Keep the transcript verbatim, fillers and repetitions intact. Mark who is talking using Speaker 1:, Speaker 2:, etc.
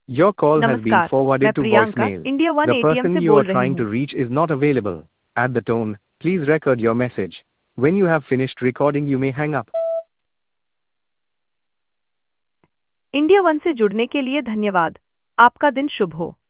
Speaker 1: Your call has been
Speaker 2: नमस्कार, मैं
Speaker 1: forwarded to
Speaker 2: Priyanka
Speaker 1: voicemail.
Speaker 2: India one
Speaker 1: The
Speaker 2: ATM
Speaker 1: person
Speaker 2: से
Speaker 1: you
Speaker 2: बोल
Speaker 1: are
Speaker 2: रही
Speaker 1: trying to
Speaker 2: हूँ।
Speaker 1: reach is not available. At the tone, please record your message. When you have finished recording, you may hang up.
Speaker 2: India one से जुड़ने के लिए धन्यवाद। आपका दिन शुभ हो।